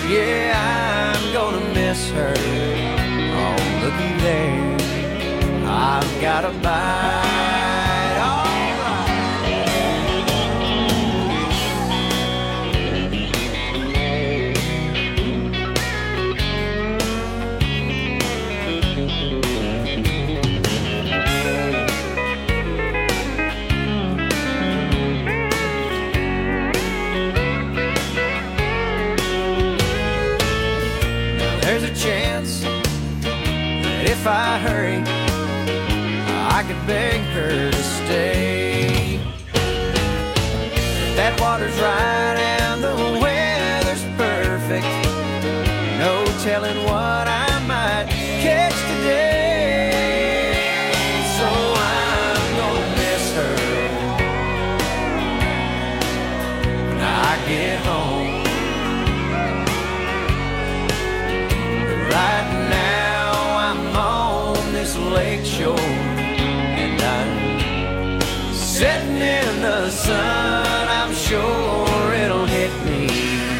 Yeah, I'm gonna miss her. Oh, looky there, I've got a bite. All there's a chance that if I hurry, I could beg her to stay. That water's right and the weather's perfect. No telling what I might catch today. So I'm gonna miss her when I get home. Right now I'm on this lake shore and I'm sitting in the sun. I'm sure it'll hit me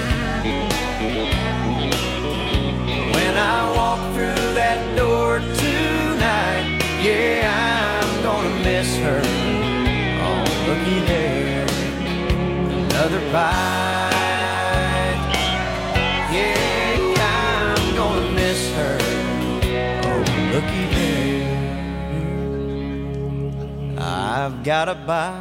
when I walk through that door tonight. Yeah, I'm gonna miss her. Oh, looky there, another bite. Looky there, I've got a bite.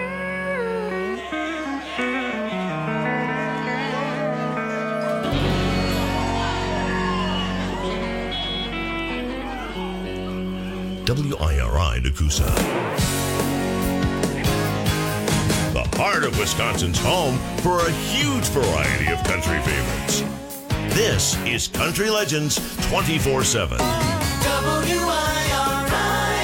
WIRI Nakusa. The heart of Wisconsin's home for a huge variety of country favorites. This is Country Legends 24/7. WIRI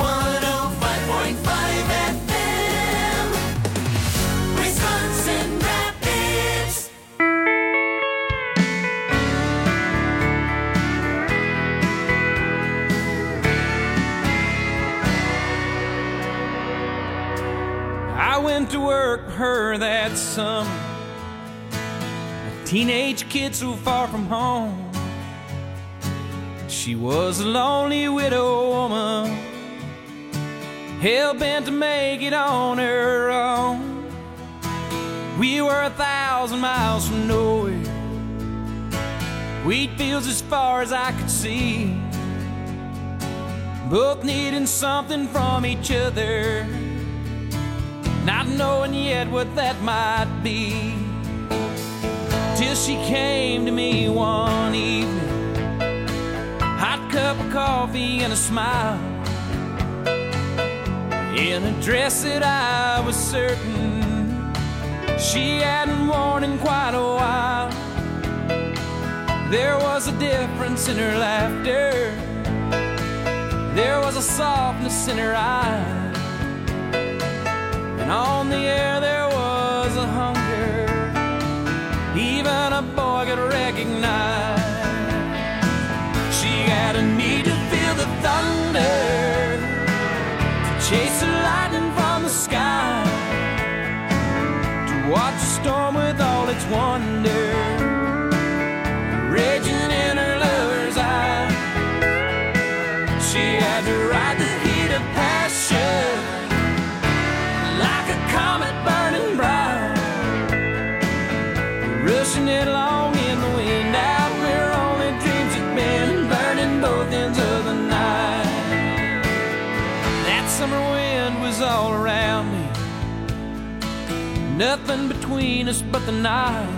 105.5 FM, Wisconsin Rapids. I went to work for her that summer, a teenage kid so far from home. She was a lonely widow woman, hell-bent to make it on her own. We were 1,000 miles from nowhere, wheat fields as far as I could see, both needing something from each other, not knowing yet what that might be. Till she came to me one evening, hot cup of coffee and a smile, in a dress that I was certain she hadn't worn in quite a while. There was a difference in her laughter, there was a softness in her eyes, and on the air there was a hunger even a boy could recognize. She had a need to feel the thunder, to chase the lightning from the sky, to watch the storm with all its wonder raging in her lover's eye. She had to ride the heat of passion like a comet burning bright, rushing it along in the wind out where only dreams had been, burning both ends of the night. That summer wind was all around me, nothing between us but the night.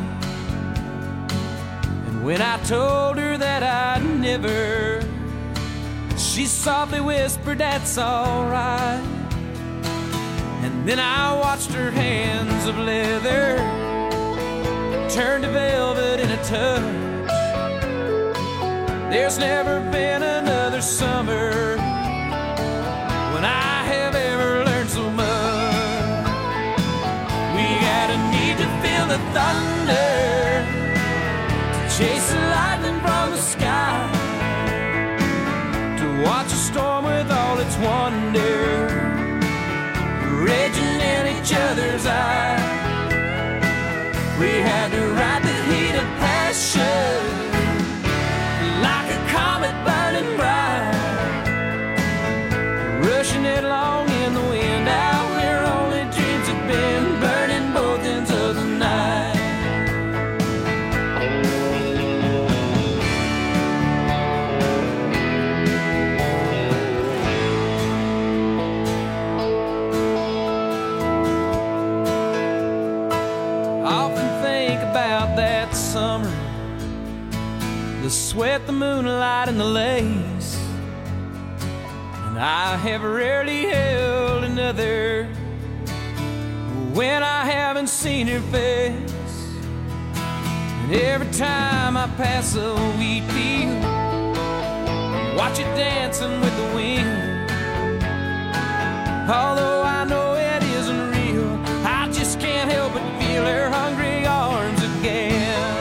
And when I told her that I'd never, she softly whispered, "That's alright." And then I watched her hands of leather turn to velvet in a touch. There's never been another summer when I have ever learned so much. We had a need to feel the thunder, to chase the lightning from the sky, to watch a storm with all its wonder raging in each other's eyes. We had to ride the heat of passion the sweat, the moonlight, and the lace. And I have rarely held another when I haven't seen her face. And every time I pass a wheat field, watch it dancing with the wind. Although I know it isn't real, I just can't help but feel her hungry arms again.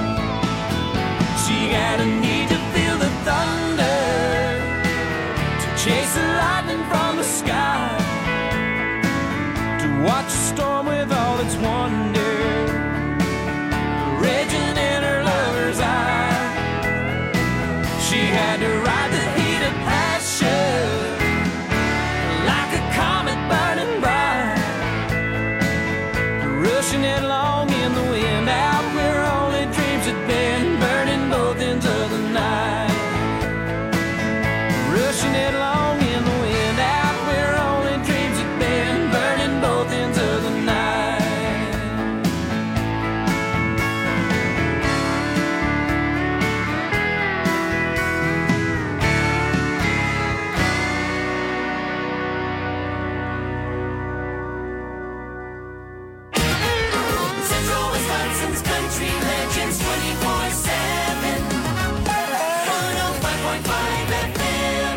She got a need to feel the thunder, to chase the lightning from the sky, to watch a storm with all its wonder raging in her lover's eye. She had to ride the heat of passion like a comet burning bright, rushing headlong in the wind out where only dreams had been, burning both ends of the night. Rushing headlong in the wind out where only dreams had been, burning both ends of the night. Central Wisconsin's Country Legends 24/7. 105.5 FM.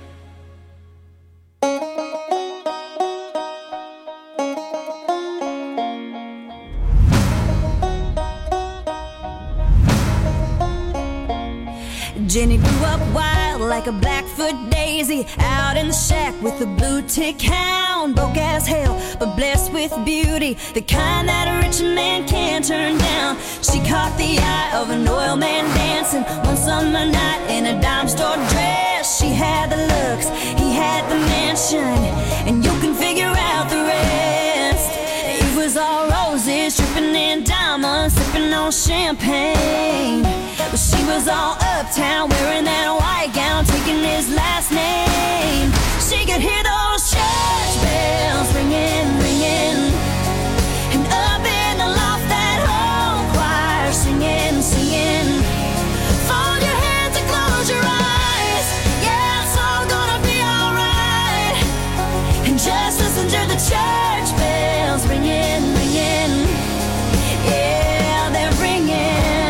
Jenny grew up wild like a Blackfoot daisy, out in the shack with a blue tick hound. Broke as hell, but blessed with beauty, the kind that a rich man can't turn down. She caught the eye of an oil man dancing one summer night in a dime store dress. She had the looks, he had the mansion, and you can figure out the rest. It was all roses, dripping in diamonds, sipping on champagne. Well, she was all uptown, wearing that white gown, taking his last name. She could hear those church bells ringing, ringing, and up in the loft that whole choir singing, singing. Fold your hands and close your eyes, yeah, it's all gonna be alright. And just listen to the church bells ringing, ringing, yeah, they're ringing.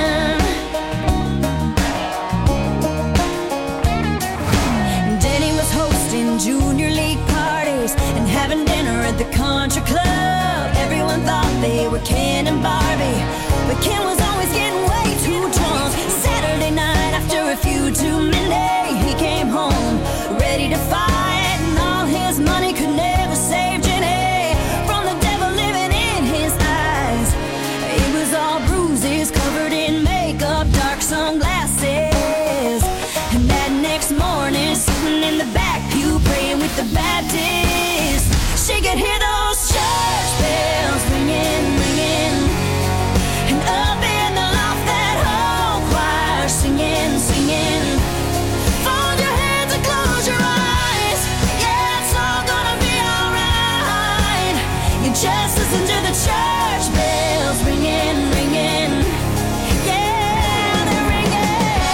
Junior league parties and having dinner at the country club. Everyone thought they were Ken and Barbie, but Ken was always getting way too drunk. Saturday night after a few too many, he came home ready to fight, and all his money could never save Jenny from the devil living in his eyes. It was all bruises, covered in makeup, dark sunglasses, and that next morning, sitting in the back pew praying with the Baptists, she could hear those church bells ringing, ringing, and up in the loft that whole choir singing, singing. Fold your hands and close your eyes, yeah, it's all gonna be alright. You just listen to the church bells ringing, ringing, yeah, they're ringing.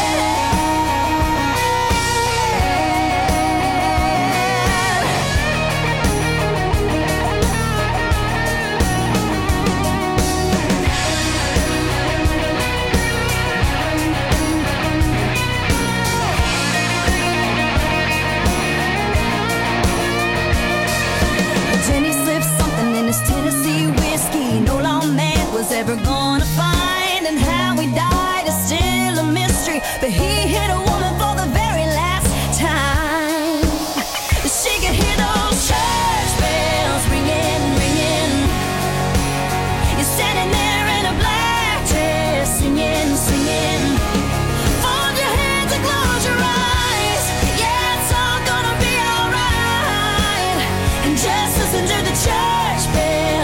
Jenny slipped something in his Tennessee whiskey no lawman was ever gonna find, and how he died is still a mystery, but he hit a woman for the very last time. She could hear those church bells ringing, ringing. You're standing there in a black dress, singing, singing. Fold your hands and close your eyes, yeah, it's all gonna be alright. And just listen to the church bells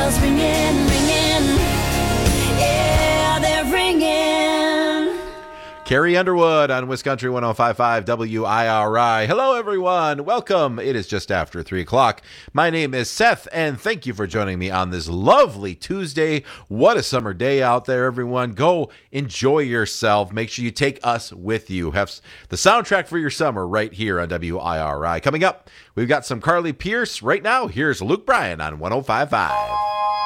Carrie Underwood on Wisconsin 105.5 WIRI. Hello, everyone. Welcome. It is just after 3 o'clock. My name is Seth, and thank you for joining me on this lovely Tuesday. What a summer day out there, everyone. Go enjoy yourself. Make sure you take us with you. Have the soundtrack for your summer right here on WIRI. Coming up, we've got some Carly Pierce. Right now, here's Luke Bryan on 105.5.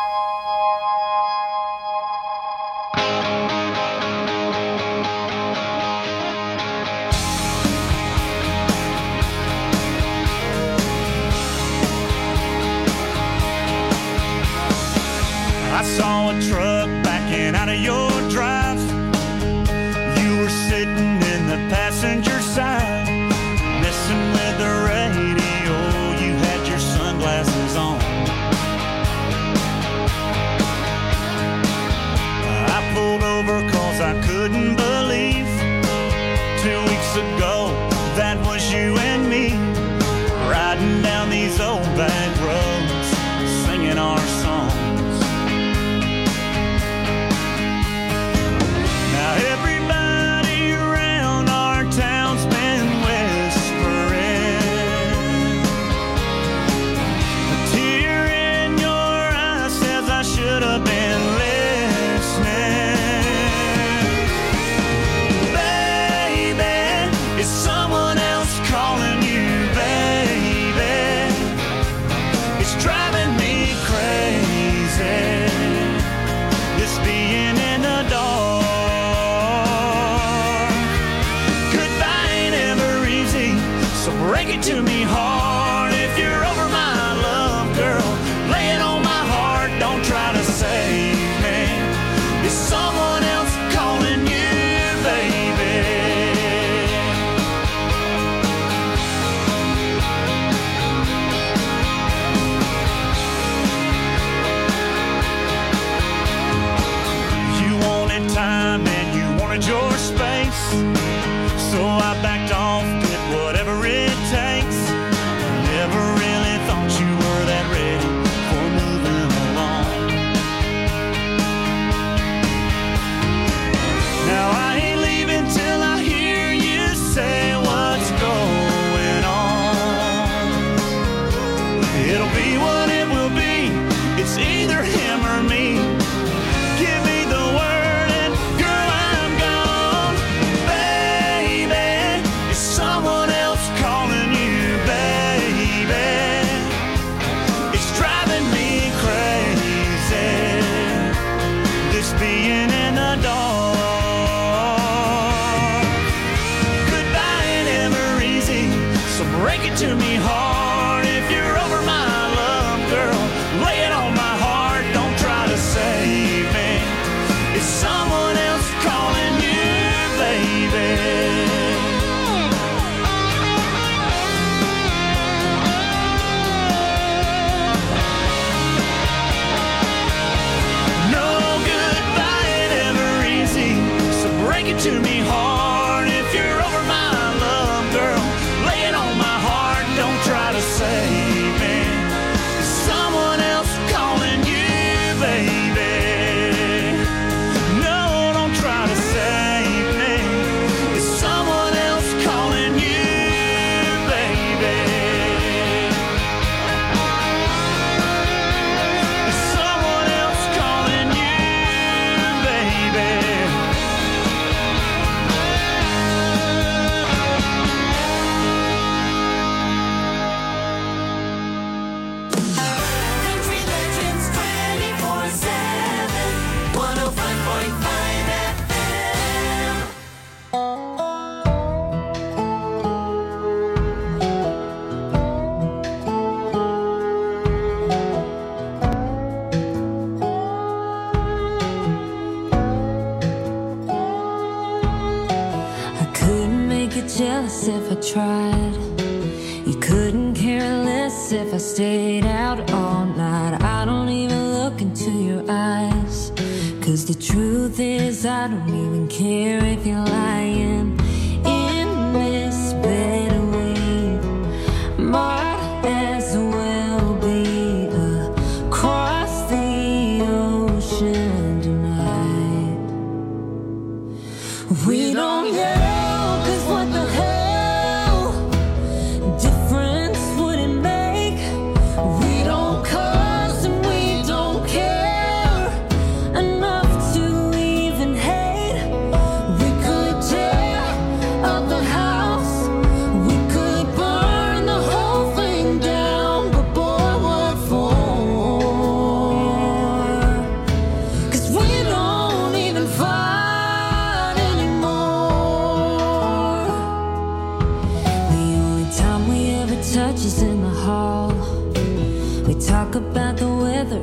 I saw a truck backing out of your drive. You were sitting in the passenger side, messing with the radio. You had your sunglasses on. I pulled over cause I couldn't believe 2 weeks ago that was you and me, riding down these old back roads, singing our songs. Everybody around our town's been whispering. A tear in your eye says I should have been listening. Baby, is someone else calling you, baby? It's driving me crazy, this being in the dark. Break it to me hard if you're over my love, girl. Lay it on my heart, don't try to save me. Is someone else calling you, baby? You wanted time and you wanted your space, so I backed off, did whatever it takes. Never really thought you were that ready for moving along. Now I ain't leaving till I hear you say what's going on. It'll be what it will be, it's either him or me. Give me the word and girl, I'm gone. Baby, is someone else calling you, baby? It's driving me crazy, this being in the dark. Goodbye ain't ever easy, so break it to me hard if you're over my love, girl. Lay it on my heart, don't try to save me. Is someone else calling you, baby? To me hard if you're over my love, girl. Lay it on my heart, don't try to save me. Is someone else calling you, baby? No, don't try to save me. Is someone else calling you, baby? Is someone else calling you, baby? Jealous if I tried. You couldn't care less if I stayed out all night. I don't even look into your eyes, 'cause the truth is I don't even care if you're lying in this bed. We might as well be across the ocean tonight. We don't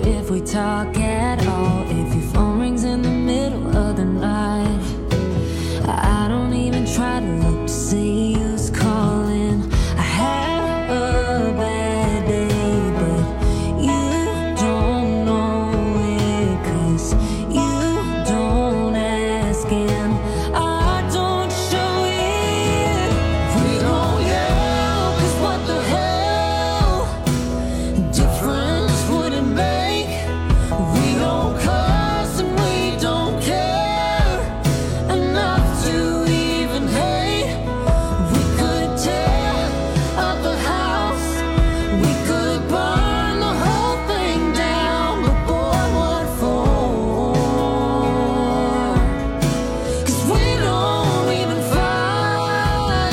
if we talk at all. If your phone rings in the middle of the night, I don't even try to look to see who's calling. I had a bad day, but you don't know it, 'cause you don't ask and I don't show it. We don't yell, 'cause what the hell difference would it make? We don't cuss and we don't care enough to even hate. We could tear up the house, we could burn the whole thing down, but boy, what for? 'Cause we don't even fight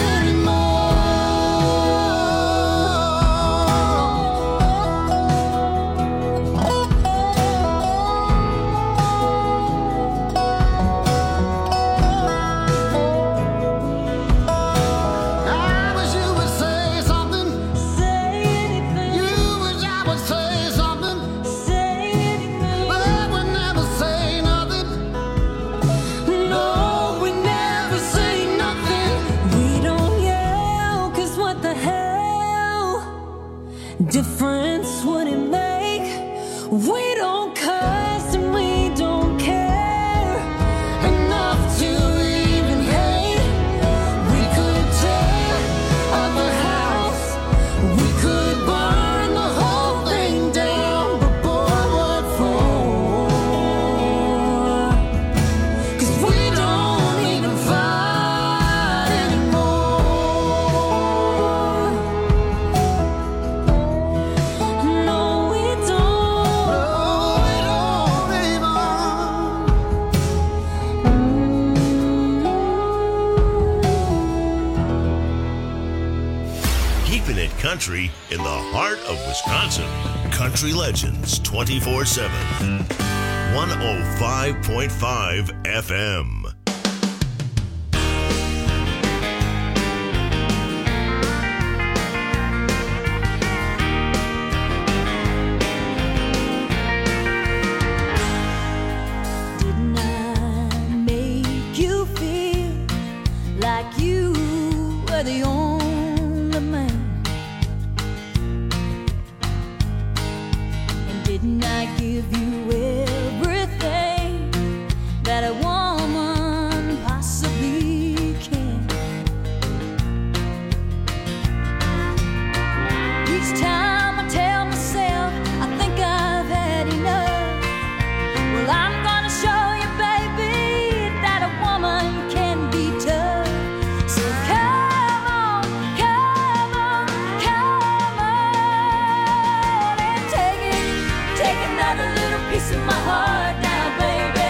I wish you would say something. Say anything. You wish I would say something. Say anything. But I would never say nothing. No, we never say nothing. We don't yell, 'cause what the hell difference would it make? We don't cuss and we don't care enough to even hate. We could tear up the house, we could burn the whole thing down, but boy, what for? 'Cause we don't even fight anymore. No, we don't. No, we don't even. Keeping it country in the heart of Wisconsin. Country Legends 24/7. 105.5 FM. Didn't I make you feel like you were the only man? And didn't I give you everything that a woman possibly can? Each time I tell myself I think I've had enough, well, I'm gonna show you, baby, that a woman can be tough. So come on, come on, come on, and take another little piece of my heart now, baby.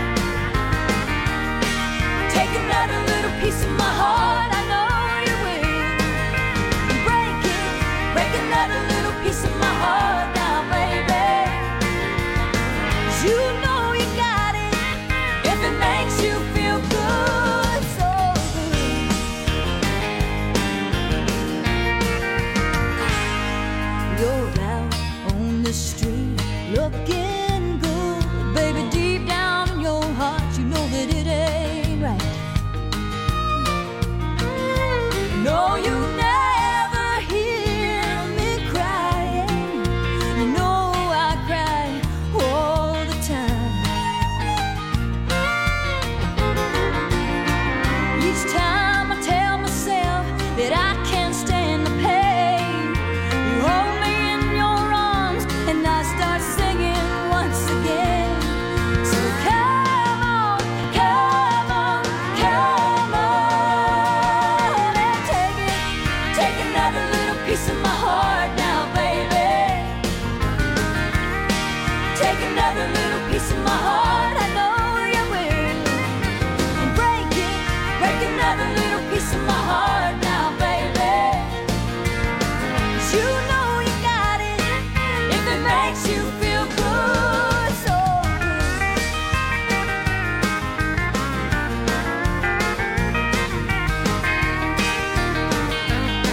Take another little piece of my heart, I know you will. Break another little piece of my heart now, baby. You know you got it if it makes you feel good, so good. You're out on the street looking good, baby. Deep down in your heart, you know that it ain't right. No, you never hear me crying. You know I cry all the time. Each time I tell myself that I can't stand the pain, you hold me in your arms and I start singing once again. So come on, come on, come on, and take another little piece of my heart now, baby. Take another little piece of my heart, I know you will. And break another little piece of my heart now, baby. You know you got it if it makes you feel good, so good.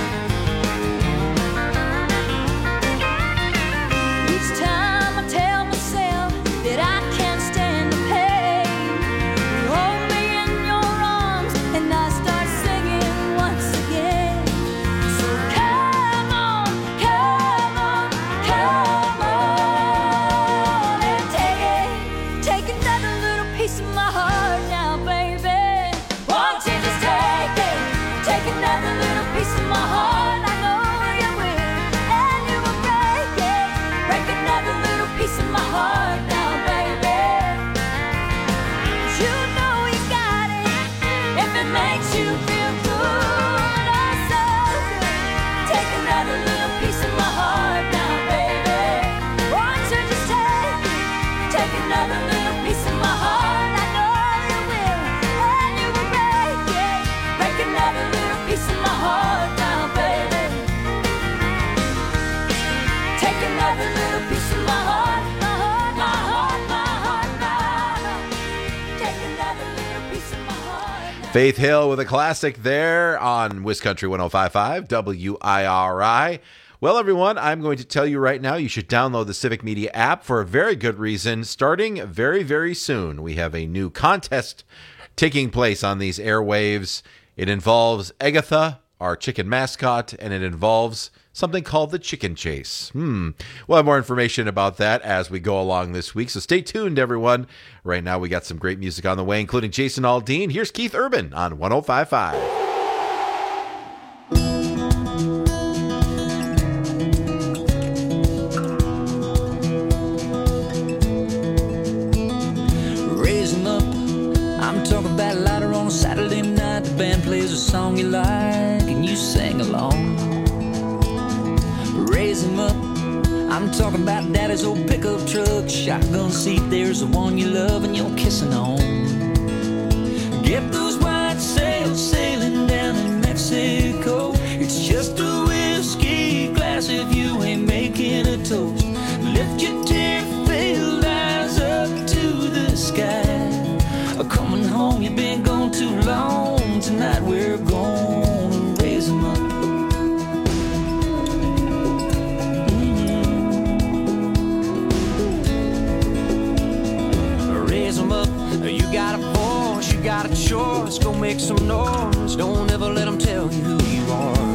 Each time I tell Faith Hill with a classic there on Wiscountry 105.5 WIRI. Well, everyone, I'm going to tell you right now, you should download the Civic Media app for a very good reason. Starting very, very soon, we have a new contest taking place on these airwaves. It involves Agatha, our chicken mascot, and it involves something called the Chicken Chase. We'll have more information about that as we go along this week, so stay tuned, everyone. Right now, we got some great music on the way, including Jason Aldean. Here's Keith Urban on 105.5. Saturday night, the band plays a song you like and you sing along. Raise 'em up, I'm talking about daddy's old pickup truck, shotgun seat, there's the one you love and you're kissing on. Get those white sails sailing down in Mexico. It's just a whiskey glass if you ain't making a toast. Lift your tear-filled eyes up to the sky. Coming home, you've been gone too long. Tonight we're gonna raise 'em up. Raise 'em up. You got a voice, you got a choice. Go make some noise. Don't ever let 'em tell you who you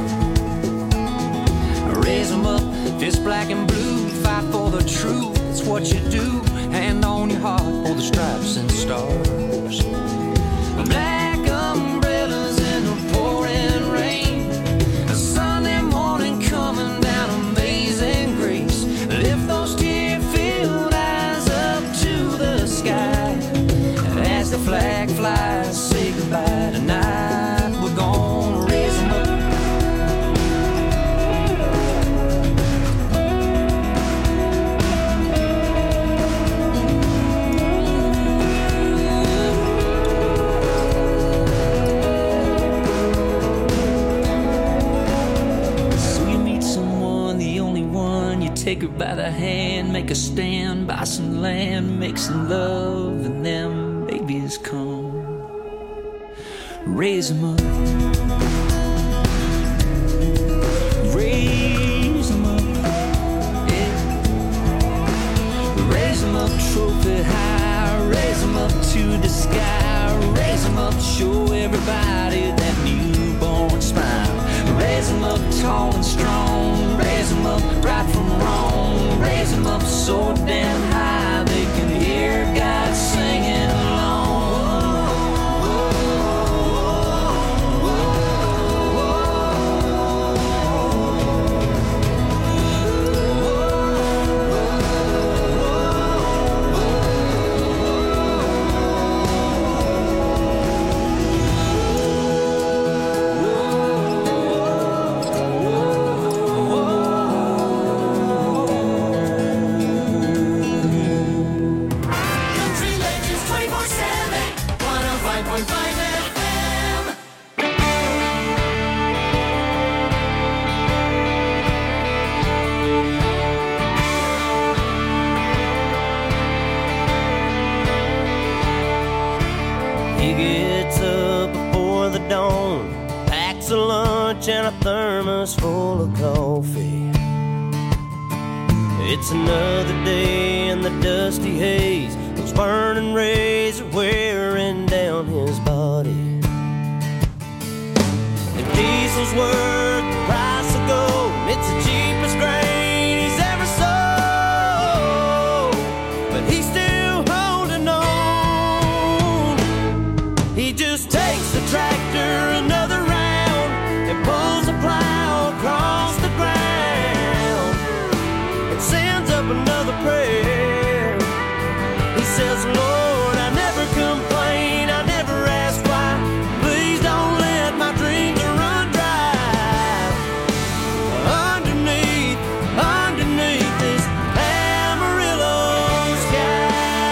are. Raise 'em up. Fist black and blue. Fight for the truth. It's what you do. Hand on your heart for the stripes and stars. Black umbrellas in the pouring rain. A Sunday morning coming down Amazing Grace. Lift those tear-filled eyes up to the sky. As the flag flies, say goodbye tonight. We're gonna raise 'em up. Take her by the hand, make a stand, buy some land, make some love, and them babies come. Raise 'em up. Raise 'em up. Yeah. Raise 'em up, trophy high. Raise 'em up to the sky. Raise 'em up, show everybody that newborn smile. Raise 'em up tall and strong. Raise 'em up right from wrong. Raise 'em up so damn high they can hear God singing along. And a thermos full of coffee. It's another day in the dusty haze. Those burning rays are wearing down his body. If diesel's worth the price of gold, it's the cheapest grain he's ever sold. But he's still holding on. He just takes the tractor another round. Pulls a plow across the ground and sends up another prayer. He says, Lord, I never complain, I never ask why. Please don't let my dreams run dry. Underneath this Amarillo sky.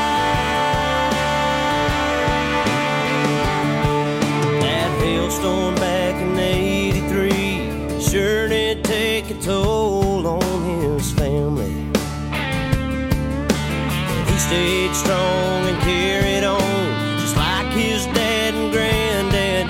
That hailstorm back in '83 sure did take a toll on his family. He stayed strong and carried on, just like his dad and granddad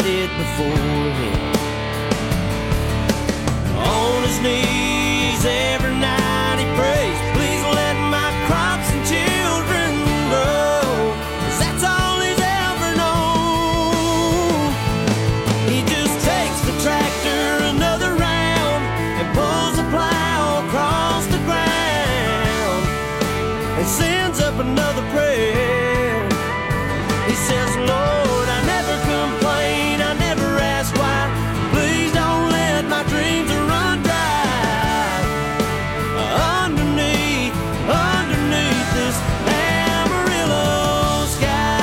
he sends up another prayer. He says, Lord, I never complain, I never ask why. Please don't let my dreams run dry. Underneath this Amarillo sky.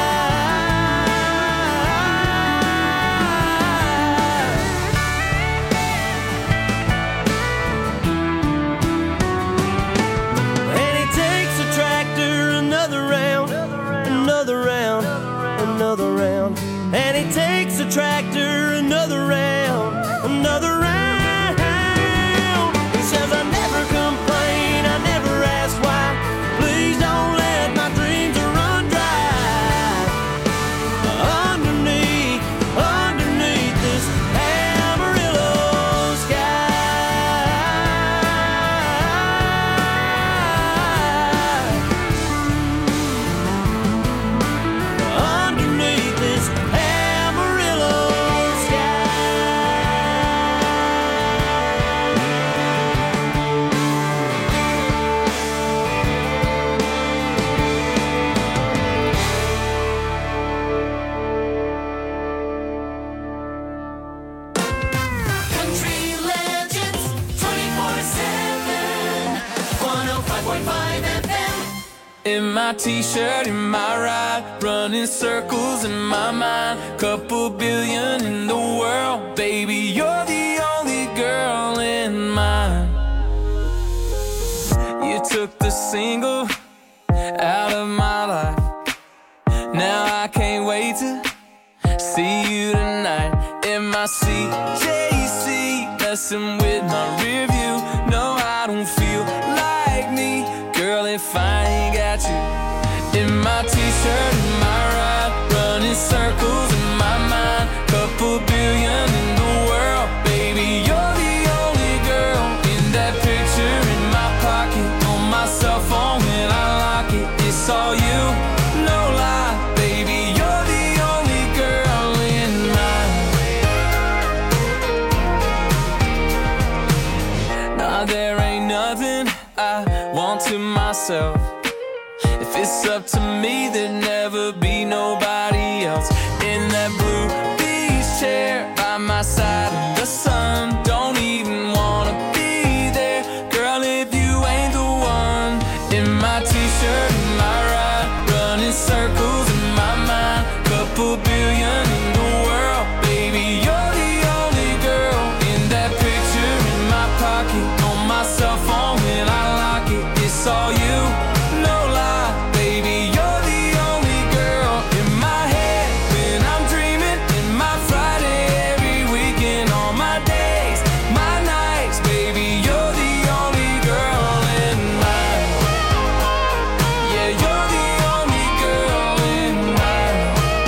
And he takes a tractor another round, another round, another round. And he takes a tractor another round, another round. He says, I never complain, I never ask why. Please don't let my dreams run dry. Underneath this Amarillo sky. Underneath this Amarillo sky. Country Legends 24/7. 105.5 FM. In my t-shirt, in my ride, running circles in my mind. Couple billion in the world, baby, you're the only girl in mine. You took the single out of my life. Now I can't wait to see you tonight. In my CJC, messing with my rear view. No, I don't feel like me, girl, if I ain't got you. In my t-shirt, in my ride, running circles in my mind. Couple billion in the world, baby, you're the only girl. In that picture in my pocket, on my cell phone when I lock it, it's all you, no lie, baby, you're the only girl in mine. Nah, there ain't nothing I want to myself. If it's up to me, there'd never be nobody else. In that blue beach chair by my side in the sun, don't even wanna be there, girl, if you ain't the one. In my t-shirt, in my ride, running circles in my mind. Couple billion in the world, baby, you're the only girl. In that picture in my pocket, on my cell phone when I lock it, it's all you, no lie, baby, you're the only girl. In my head when I'm dreaming, in my Friday every weekend, all my days, my nights, baby, you're the only girl in mine. Yeah, you're the only girl in mine.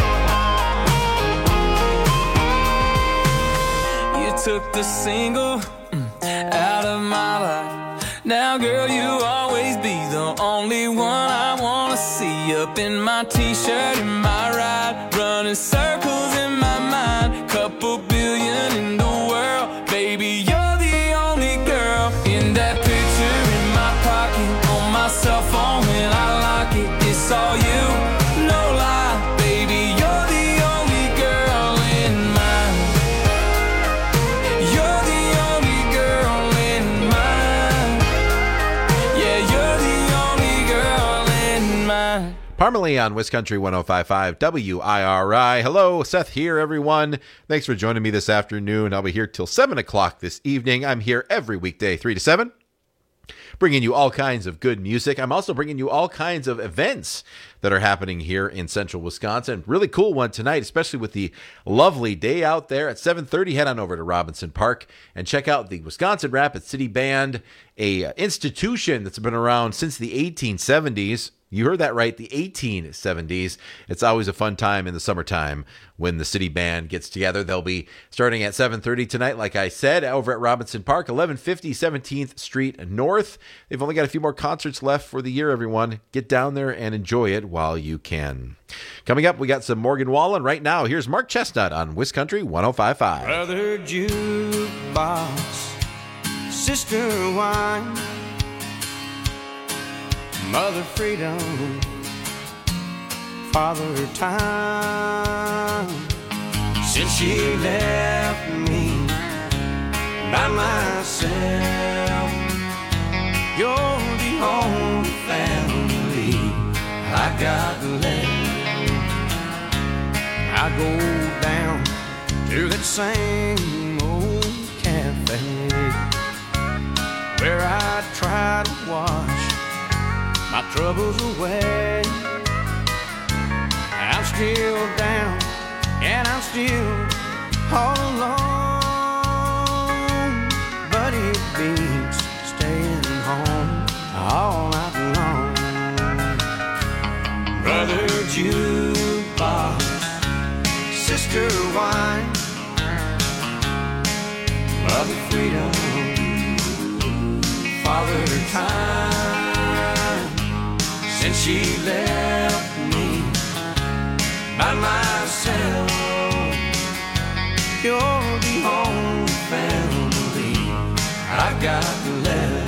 You took the single out of my life. Now, girl, you always be the only one I wanna see. Up in my t-shirt, in my ride, running circles in my mind. Couple billion in the world, baby, you're the only girl. In that picture in my pocket, on my cell phone when I lock it, it's all you, no lie, baby, you're the only girl in mine. You're the only girl in mine. Yeah, you're the only girl in mine. Parmalee on Wiscountry 105.5 WIRI. Hello, Seth here, everyone. Thanks for joining me this afternoon. I'll be here till 7 o'clock this evening. I'm here every weekday, 3 to 7. Bringing you all kinds of good music. I'm also bringing you all kinds of events that are happening here in central Wisconsin. Really cool one tonight, especially with the lovely day out there. At 7:30, head on over to Robinson Park and check out the Wisconsin Rapid City Band, a institution that's been around since the 1870s. You heard that right, the 1870s. It's always a fun time in the summertime when the city band gets together. They'll be starting at 7:30 tonight, like I said, over at Robinson Park, 1150 17th Street North. They've only got a few more concerts left for the year, everyone. Get down there and enjoy it while you can. Coming up, we got some Morgan Wallen. Right now, here's Mark Chestnut on Wiscountry 105.5. Brother jukebox, sister wine, Mother Freedom, Father Time, since she left me by myself, you're the only family I got left. I go down to that same old cafe where I try to wash my troubles away. I'm still down and I'm still all alone, but it beats staying home all night long. Brother Jukebox, Sister Wine, Mother Freedom, Father Time, since she left me by myself, you're the only family I've got left.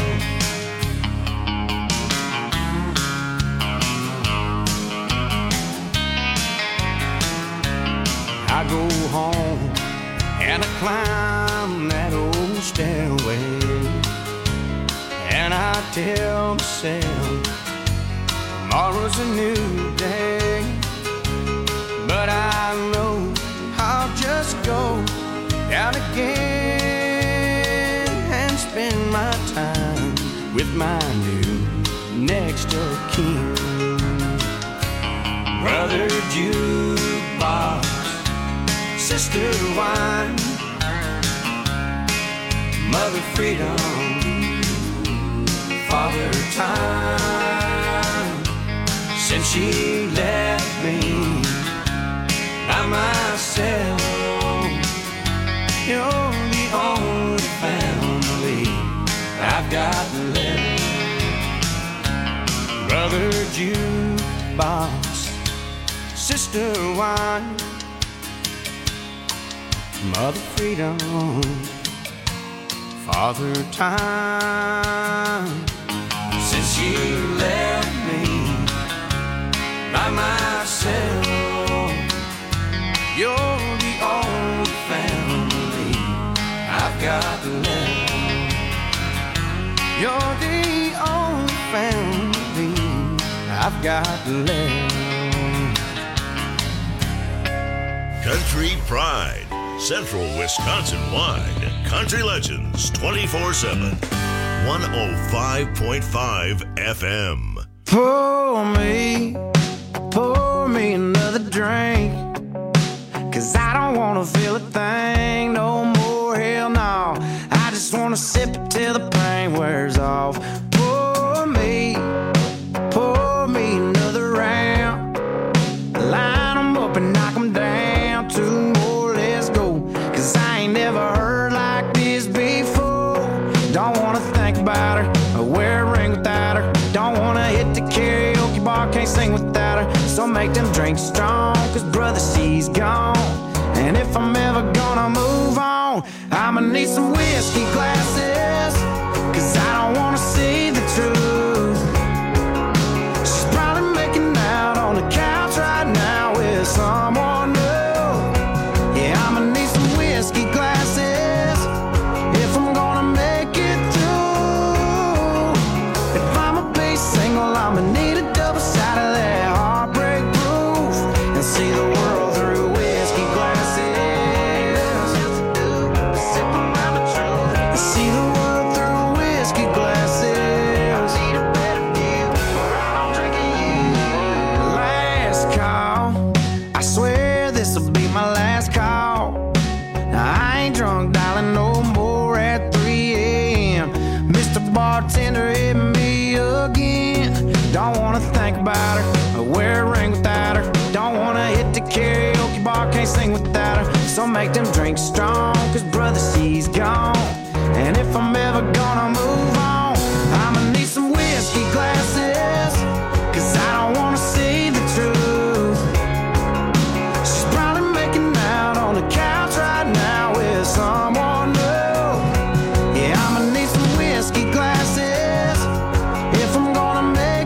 I go home and I climb that old stairway, and I tell myself tomorrow's a new day. But I know I'll just go down again and spend my time with my new next of kin. Brother Jukebox, Sister Wine, Mother Freedom, Father Time, since she left me by myself, you're the only family I've got left. Brother Jukebox, Sister Wine, Mother Freedom, Father Time, since she left me by myself, you're the only family I've got left. You're the only family I've got left. Country Pride, Central Wisconsin-wide. Country Legends 24/7. 105.5 FM. Pour me another drink, 'cause I don't wanna feel a thing no more, hell no. I just wanna sip it till the pain wears off. Pour me another round. Line them up and knock them down. Two more, let's go. 'Cause I ain't never heard like this before. Don't wanna think about her or wear a ring without her. Don't wanna hit the karaoke bar, can't sing without her. So make them drinks strong, 'cause brother, she's gone. And if I'm ever gonna move on, I'ma need some whiskey glasses, 'cause I don't wanna see the truth. She's probably making out on the couch right now with someone new. Yeah, I'ma need some whiskey glasses if I'm gonna make it through. If I'ma be single, I'ma need a double side of that heartbreak proof, and see the world through whiskey glasses. Sip around the truth and see the world through whiskey glasses. I need a better view, or I'm drinking you. Last call, I swear this'll be my last call. Now I ain't drunk, darling, no more at 3 a.m. Mr. Bartender, hit me again. Don't wanna think about her or wear a ring without her. Don't wanna hit the karaoke bar, can't sing without her. So make them drinks strong, 'cause brother, she's gone. And if I'm ever gonna move on, I'ma need some whiskey glasses, 'cause I don't wanna see the truth. She's probably making out on the couch right now with someone new. Yeah, I'ma need some whiskey glasses if I'm gonna make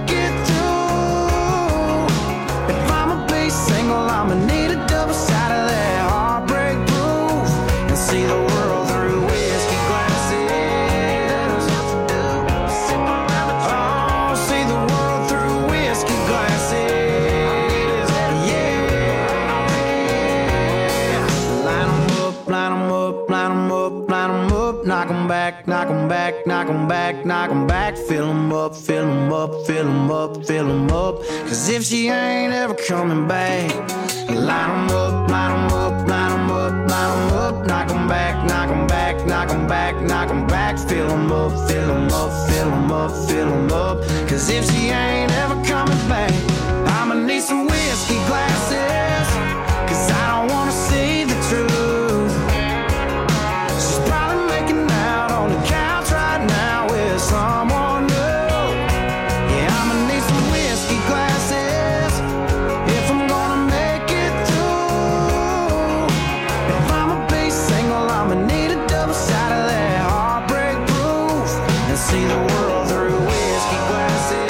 fill 'em up, fill 'em up, fill 'em up, fill 'em up. Cause if she ain't ever coming back, line 'em up, line 'em up, line 'em up, line 'em up. Knock 'em back, knock 'em back, knock 'em back, knock 'em back. Fill 'em up, fill 'em up, fill 'em up, fill 'em up. Cause if she ain't ever coming back, I'ma need some whiskey glasses. Cause I don't wanna see the truth. She's probably making out on the couch right now with someone new. Yeah, I'ma need some whiskey glasses if I'm gonna make it through. If I'ma be single, I'ma need a double side of that heartbreak proof and see the world through whiskey glasses.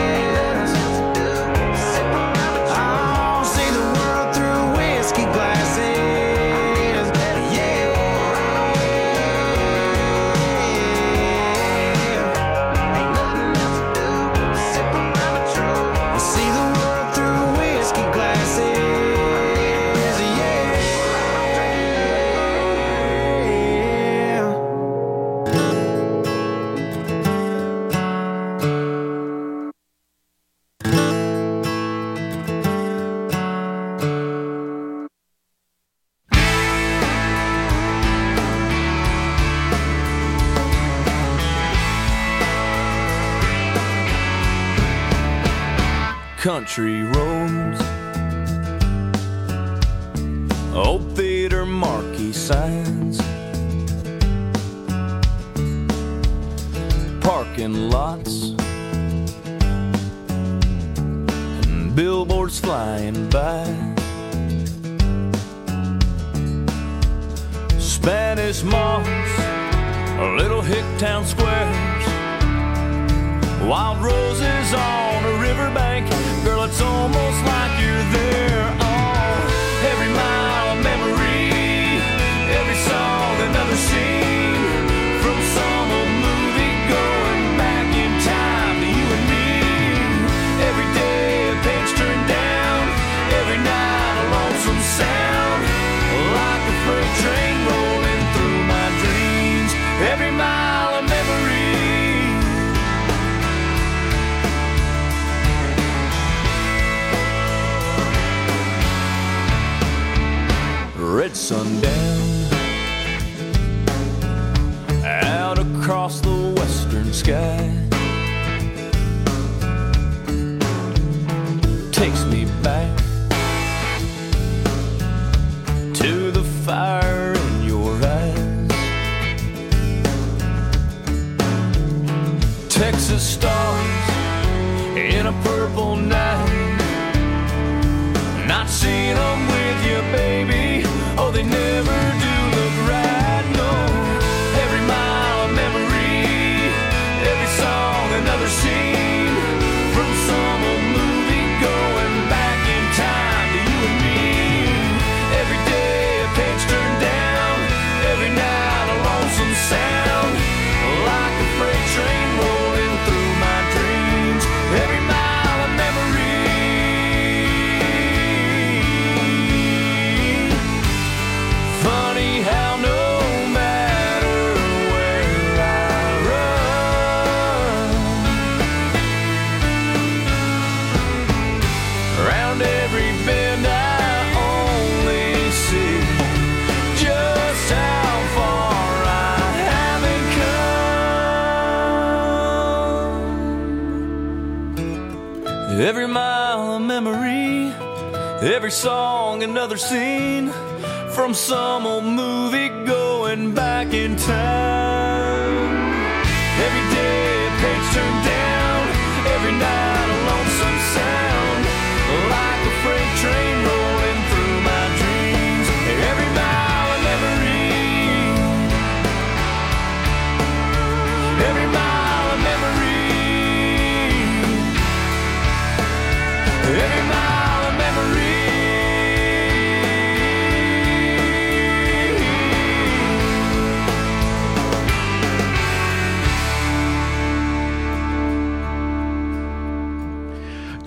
Oh, see the world through whiskey glasses. Yeah. Ain't nothing else to do but sip around the truth and see the world through whiskey glasses. Yeah. Country roads, old theater marquee signs, parking lots, and billboards flying by. Spanish moss, little hick town squares, wild roses on a riverbank. Girl, it's almost like you're there. Oh, every mile of memory, every song another scene, from some old movie going back in time to you and me. Every day a page turned down, every night a lonesome sound, like a freight train rolling through my dreams. Every mile of memory. Red sundown out across the western sky takes me back to the fire in your eyes. Texas stars in a purple night, not seeing them with you, baby. Oh, they never do look right, no. Every mile of memory, every song another scene, from some old movie going back in time to you and me. Every day a page turned down, every night a lonesome sound, like a freight train rolling through my dreams. Every mile of memory. Funny how no matter where I run, around every bend I only see just how far I haven't come. Every mile of memory, every song another scene, from some old movie going back in time. Every day a page turned down, every night a lonesome sound, like a freight train rolling through my dreams. Every mile of memory, every mile of memory, every mile of memory.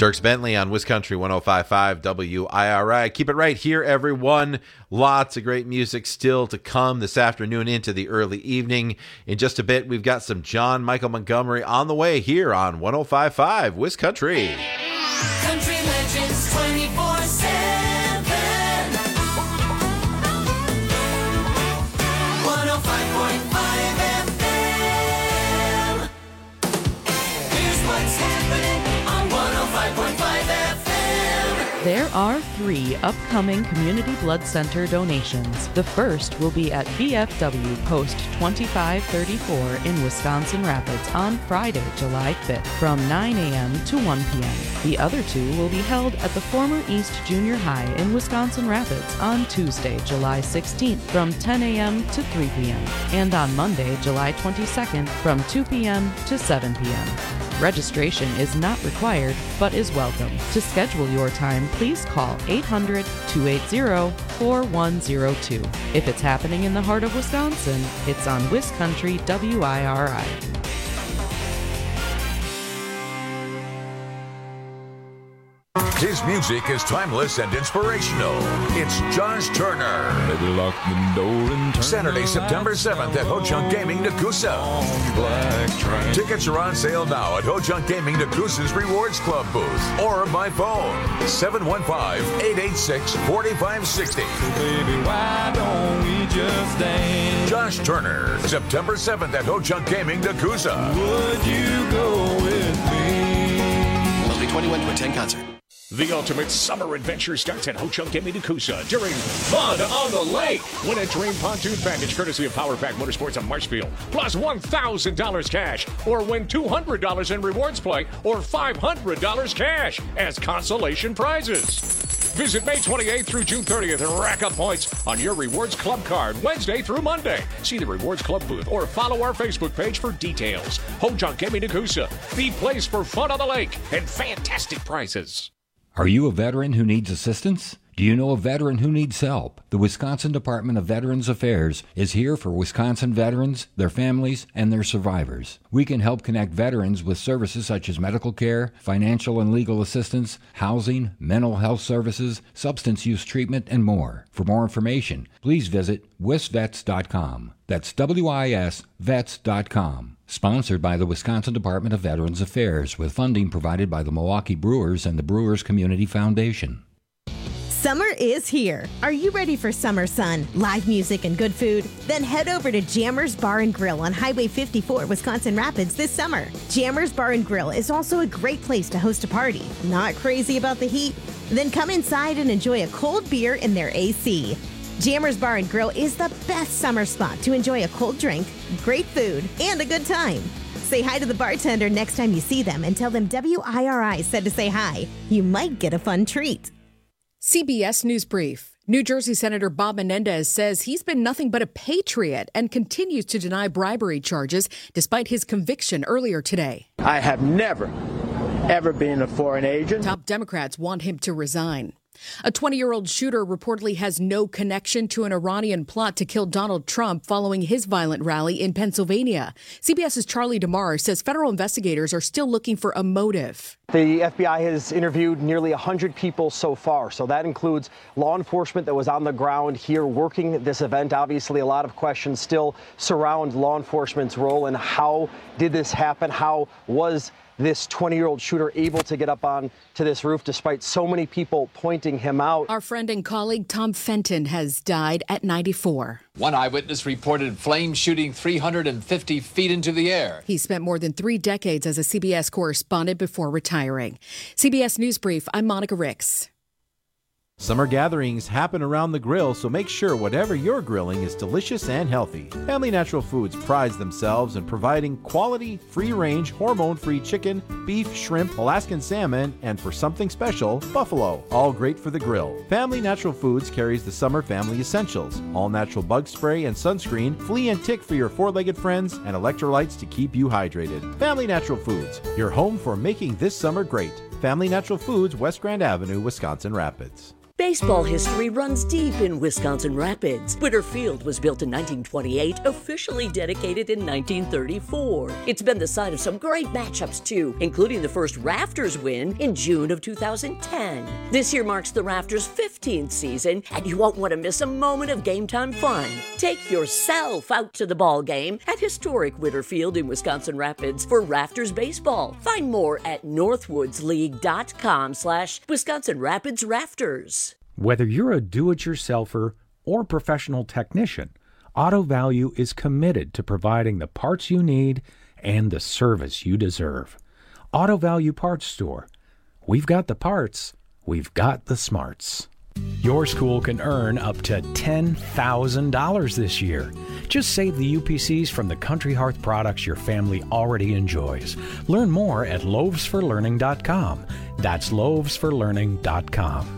Dirks Bentley on Wiscountry 105.5 WIRI. Keep it right here, everyone. Lots of great music still to come this afternoon into the early evening. In just a bit, we've got some John Michael Montgomery on the way here on 105.5 Wiscountry. Country Legends 24/7. 105.5 FM. Here's what's happening on 105.5 FM. There are 3 upcoming community blood center donations. The first will be at VFW Post 2534 in Wisconsin Rapids on Friday, July 5th from 9 a.m. to 1 p.m. The other 2 will be held at the former East Junior High in Wisconsin Rapids on Tuesday, July 16th from 10 a.m. to 3 p.m. and on Monday, July 22nd from 2 p.m. to 7 p.m. Registration is not required, but is welcome. To schedule your time, please call 800-280-4102. If it's happening in the heart of Wisconsin, it's on Wiscountry WIRI. His music is timeless and inspirational. It's Josh Turner. Lock the door and turn Saturday, September 7th at Ho-Chunk Gaming, Nakusa. Tickets are on sale now at Ho-Chunk Gaming, Nakusa's Rewards Club booth or by phone 715-886-4560. Baby, why don't we just dance? Josh Turner, September 7th at Ho-Chunk Gaming, Nakusa. Would you go with me? Must be 21 to attend concert. The ultimate summer adventure starts at Ho-Chunk Gaming Nakusa during Fun on the Lake. Win a Dream Pontoon Package courtesy of Power Pack Motorsports of Marshfield, plus $1,000 cash, or win $200 in rewards play or $500 cash as consolation prizes. Visit May 28th through June 30th and rack up points on your Rewards Club card Wednesday through Monday. See the Rewards Club booth or follow our Facebook page for details. Ho-Chunk Gaming Nakusa, the place for fun on the lake and fantastic prizes. Are you a veteran who needs assistance? Do you know a veteran who needs help? The Wisconsin Department of Veterans Affairs is here for Wisconsin veterans, their families, and their survivors. We can help connect veterans with services such as medical care, financial and legal assistance, housing, mental health services, substance use treatment, and more. For more information, please visit wisvets.com. That's WIS vets.com. Sponsored by the Wisconsin Department of Veterans Affairs with funding provided by the Milwaukee Brewers and the Brewers Community Foundation. Summer is here. Are you ready for summer sun, live music, and good food? Then head over to Jammers Bar and Grill on Highway 54, Wisconsin Rapids this summer. Jammers Bar and Grill is also a great place to host a party. Not crazy about the heat? Then come inside and enjoy a cold beer in their AC. Jammers Bar and Grill is the best summer spot to enjoy a cold drink, great food, and a good time. Say hi to the bartender next time you see them and tell them WIRI said to say hi. You might get a fun treat. CBS News Brief. New Jersey Senator Bob Menendez says he's been nothing but a patriot and continues to deny bribery charges despite his conviction earlier today. I have never, ever been a foreign agent. Top Democrats want him to resign. A 20-year-old shooter reportedly has no connection to an Iranian plot to kill Donald Trump following his violent rally in Pennsylvania. CBS's Charlie DeMar says federal investigators are still looking for a motive. The FBI has interviewed nearly 100 people so far, so that includes law enforcement that was on the ground here working this event. Obviously, a lot of questions still surround law enforcement's role and how did this happen? How was this 20-year-old shooter able to get up on to this roof despite so many people pointing him out? Our friend and colleague Tom Fenton has died at 94. One eyewitness reported flames shooting 350 feet into the air. He spent more than 3 decades as a CBS correspondent before retiring. CBS News Brief, I'm Monica Ricks. Summer gatherings happen around the grill, so make sure whatever you're grilling is delicious and healthy. Family Natural Foods prides themselves in providing quality, free-range, hormone-free chicken, beef, shrimp, Alaskan salmon, and for something special, buffalo. All great for the grill. Family Natural Foods carries the Summer Family Essentials, all-natural bug spray and sunscreen, flea and tick for your four-legged friends, and electrolytes to keep you hydrated. Family Natural Foods, your home for making this summer great. Family Natural Foods, West Grand Avenue, Wisconsin Rapids. Baseball history runs deep in Wisconsin Rapids. Witter Field was built in 1928, officially dedicated in 1934. It's been the site of some great matchups too, including the first Rafters win in June of 2010. This year marks the Rafters' 15th season, and you won't want to miss a moment of game time fun. Take yourself out to the ball game at historic Witter Field in Wisconsin Rapids for Rafters baseball. Find more at northwoodsleague.com/Wisconsin Rapids Rafters. Whether you're a do-it-yourselfer or professional technician, Auto Value is committed to providing the parts you need and the service you deserve. Auto Value Parts Store. We've got the parts, we've got the smarts. Your school can earn up to $10,000 this year. Just save the UPCs from the Country Hearth products your family already enjoys. Learn more at loavesforlearning.com. That's loavesforlearning.com.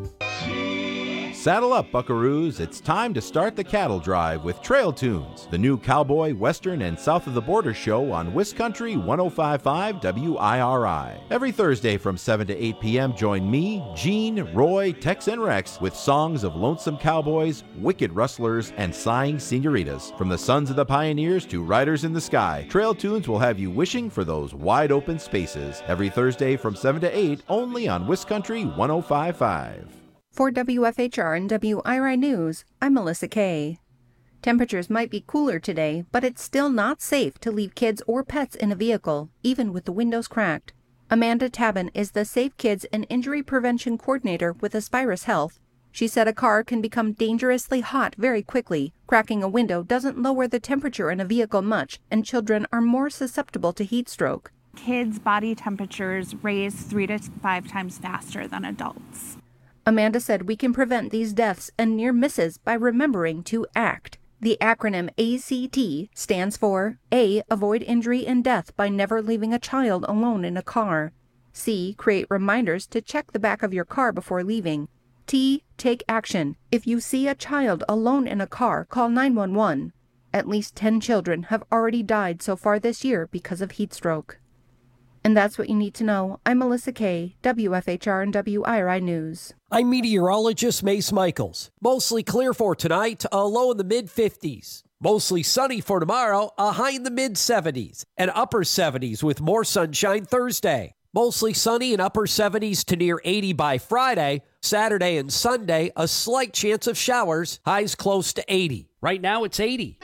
Saddle up, buckaroos. It's time to start the cattle drive with Trail Tunes, the new cowboy, western, and south of the border show on Wiscountry 105.5 WIRI. Every Thursday from 7 to 8 p.m., join me, Gene, Roy, Tex, and Rex with songs of lonesome cowboys, wicked rustlers, and sighing senoritas. From the sons of the pioneers to riders in the sky, Trail Tunes will have you wishing for those wide open spaces. Every Thursday from 7 to 8, only on Wiscountry 105.5. For WFHR and WIRI News, I'm Melissa Kay. Temperatures might be cooler today, but it's still not safe to leave kids or pets in a vehicle, even with the windows cracked. Amanda Tabin is the Safe Kids and Injury Prevention Coordinator with Aspirus Health. She said a car can become dangerously hot very quickly. Cracking a window doesn't lower the temperature in a vehicle much, and children are more susceptible to heat stroke. Kids' body temperatures raise 3 to 5 times faster than adults. Amanda said we can prevent these deaths and near misses by remembering to ACT. The acronym ACT stands for A. Avoid injury and death by never leaving a child alone in a car. C. Create reminders to check the back of your car before leaving. T. Take action. If you see a child alone in a car, call 911. At least 10 children have already died so far this year because of heat stroke. And that's what you need to know. I'm Melissa Kay, WFHR and WIRI News. I'm meteorologist Mace Michaels. Mostly clear for tonight, a low in the mid-50s. Mostly sunny for tomorrow, a high in the mid-70s. And upper 70s with more sunshine Thursday. Mostly sunny and upper 70s to near 80 by Friday. Saturday and Sunday, a slight chance of showers, highs close to 80. Right now it's 80.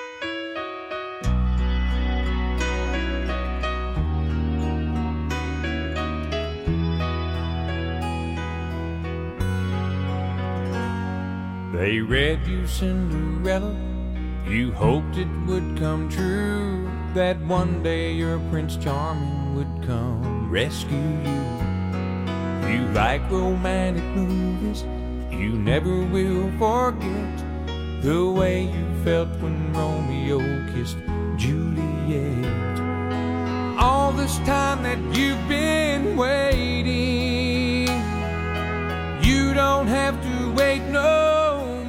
They read you Cinderella, you hoped it would come true, that one day your Prince Charming would come rescue you. You like romantic movies, you never will forget the way you felt when Romeo kissed Juliet. All this time that you've been waiting, you don't have to wait no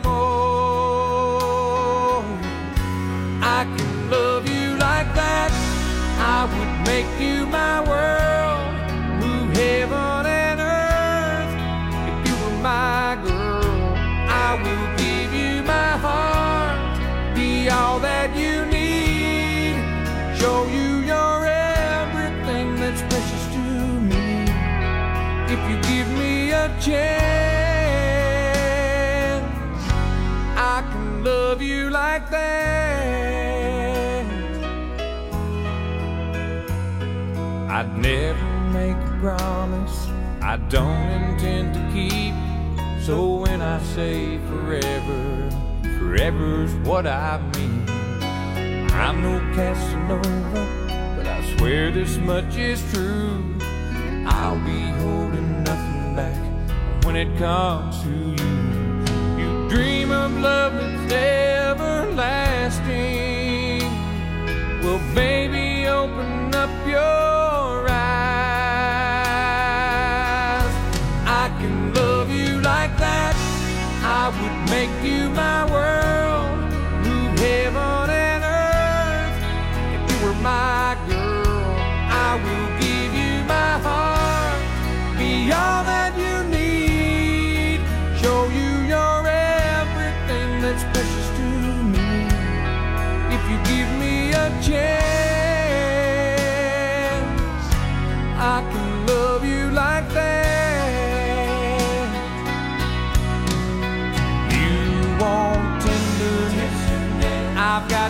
I can love you like that. I would make you my world, move heaven and earth. If you were my girl, I will give you my heart, be all that you need, show you you're everything that's precious to me. If you give me a chance, I can love you like that. I'd never make a promise I don't intend to keep. So when I say forever, forever's what I mean. I'm no Casanova, but I swear this much is true. I'll be holding nothing back when it comes to you. You dream of love that's everlasting. Well, baby, open up your I would make you my world, move heaven and earth. If you were my girl, I will give you my heart, be all that you need,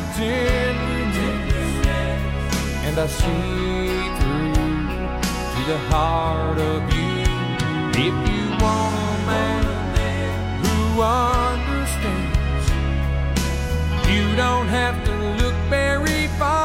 tenderness, and I see through to the heart of you. If you want a man who understands, you don't have to look very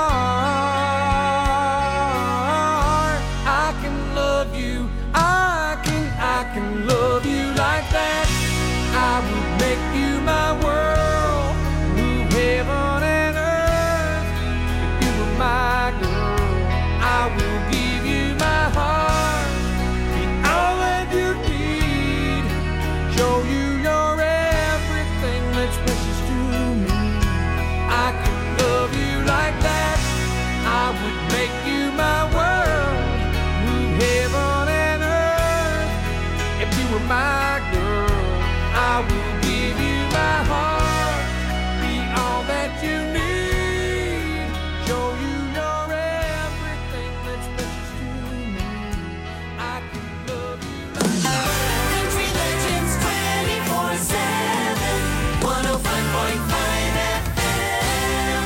far. I can love you, I can love you like that. I would make you my world, move heaven and earth. If you were my girl, I will give you my heart, be all that you need, show you you're everything that's precious to me. I can love you like that. I would make you my world, move heaven and earth. If you were my girl, I will give you my heart, be all that you need, show you you're everything that's precious to me. I can love you like that. Country Legends 24/7, 105.5 FM.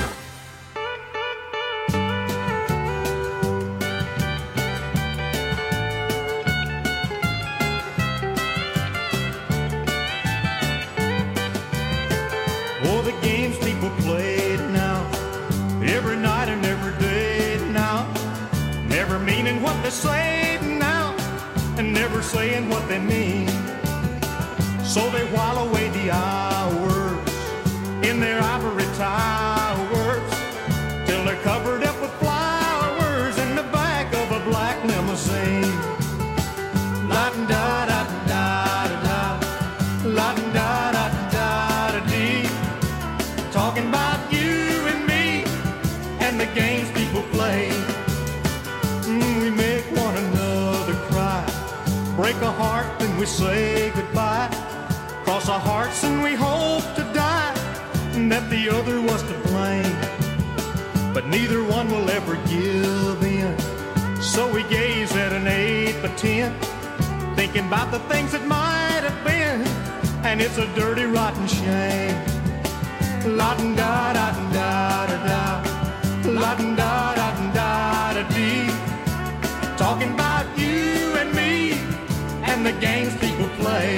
Oh, the games people play now, every night and every day now, never meaning what they say now, and never saying what they mean. So they while away the hours in their ivory towers, till they're covered up with flowers in the back of a black limousine. La-da-da-da-da-da, la-da-da-da-da-dee. Talking about you and me and the games people play. We make one another cry, break a heart, then we say goodbye. Cross our hearts and we hope to die, and that the other was to blame. But neither one will ever give in. So we gaze at an 8x10, thinking about the things that might have been, and it's a dirty, rotten shame. La-da-da-da-da-da, la-da-da-da-da-dee. Talking about you and me and the games people play.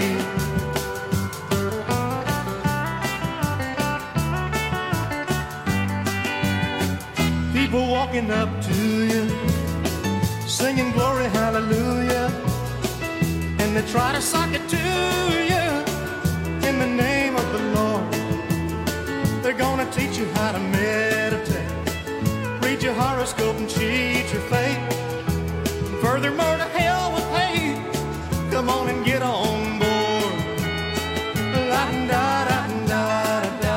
People walking up to you, singing glory, hallelujah, and they try to sock it to you in the name of the Lord. They're gonna teach you how to meditate, read your horoscope and cheat your fate. Furthermore, to hell with hate. Come on and get on board. La-da-da-da-da-da,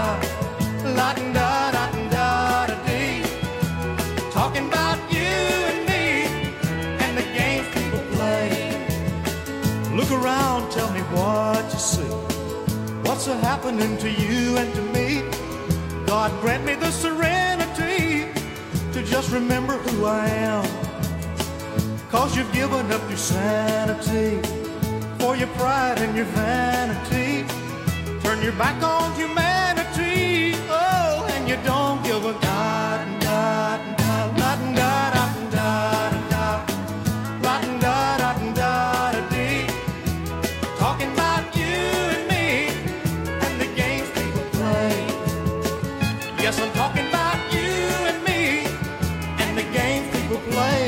la-da-da-da-da-dee. Talking about you and me and the games people play. Look around, tell me what you see. What's happening to you and to me? God grant me the serenity to just remember who I am. 'Cause you've given up your sanity for your pride and your vanity. Turn your back on humanity, oh, and you don't give a god, god, god, god, god, god, god, god, god, god, dee. Talking about you and me and the games people play. Yes, I'm talking about you and me and the games people play.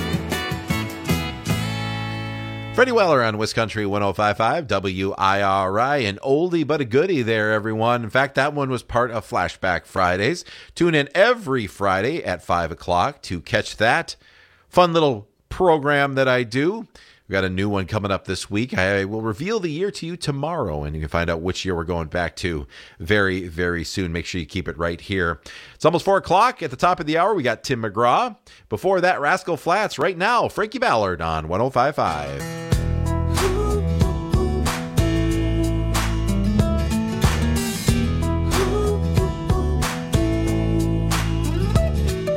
Freddie Weller on Wiscountry 105.5 WIRI, an oldie but a goodie there, everyone. In fact, that one was part of Flashback Fridays. Tune in every Friday at 5 o'clock to catch that fun little program that I do. We've got a new one coming up this week. I will reveal the year to you tomorrow, and you can find out which year we're going back to very, very soon. Make sure you keep it right here. It's almost 4 o'clock. At the top of the hour, we got Tim McGraw. Before that, Rascal Flatts. Right now, Frankie Ballard on 105.5.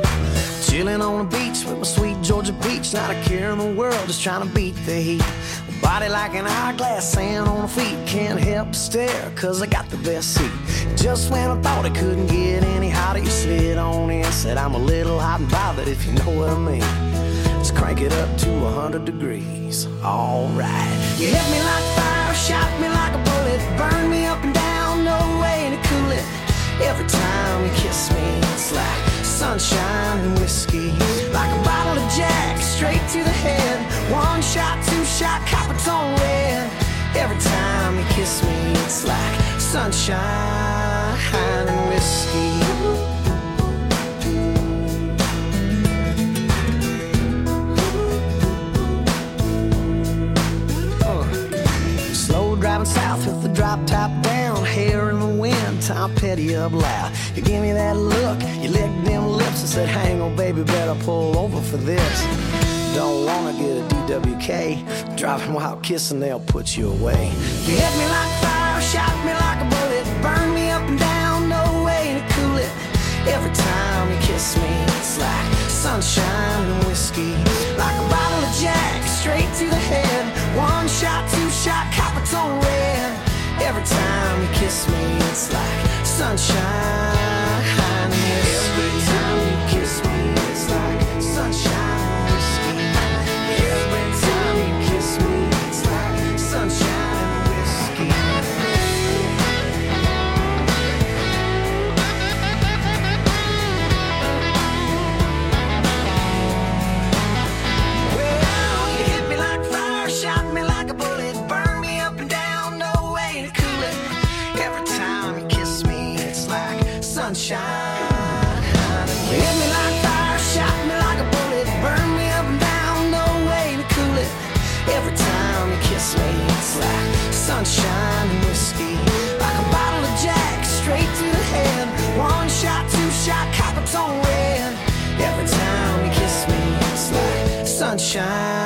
Chilling on the beach with my sweet Georgia peach, not a care in the world, just trying to beat the heat. Body like an hourglass, sand on my feet. Can't help but stare, cause I got the best seat. Just when I thought it couldn't get any hotter, you slid on in, said I'm a little hot and bothered, if you know what I mean. Let's crank it up to 100 degrees. Alright. You hit me like fire, shot me like a bullet, burn me up and down, no way to cool it. Every time you kiss me, it's like sunshine and whiskey. Like a bottle of Jack, straight to the head. One shot, two shot, copper tone red. Every time you kiss me, it's like sunshine and whiskey. Slow driving south with the drop top down, hair in the wind, Tom Petty up loud. You give me that look, you licked them lips and said, hang on baby, better pull over for this. Don't wanna get a DWK, driving while kissing, they'll put you away. You hit me like fire, shot me like a bullet, burn me up and down, no way to cool it. Every time you kiss me, it's like sunshine and whiskey. Like a bottle of Jack, straight to the head. One shot, two shot, copper tone red. Every time you kiss me, it's like sunshine and whiskey. Every time you kiss me, it's like sunshine and whiskey. Every time you kiss me, it's like sunshine and whiskey. Well, you hit me like fire, shot me like a bullet, burn me up and down, no way to cool it. Every time you kiss me, it's like sunshine. You hit me like fire, shot me like a bullet, burn me up and down, no way to cool it. Every time you kiss me, it's like sunshine and whiskey. Like a bottle of Jack, straight to the head. One shot, two shot, copper tone red. Every time you kiss me, it's like sunshine.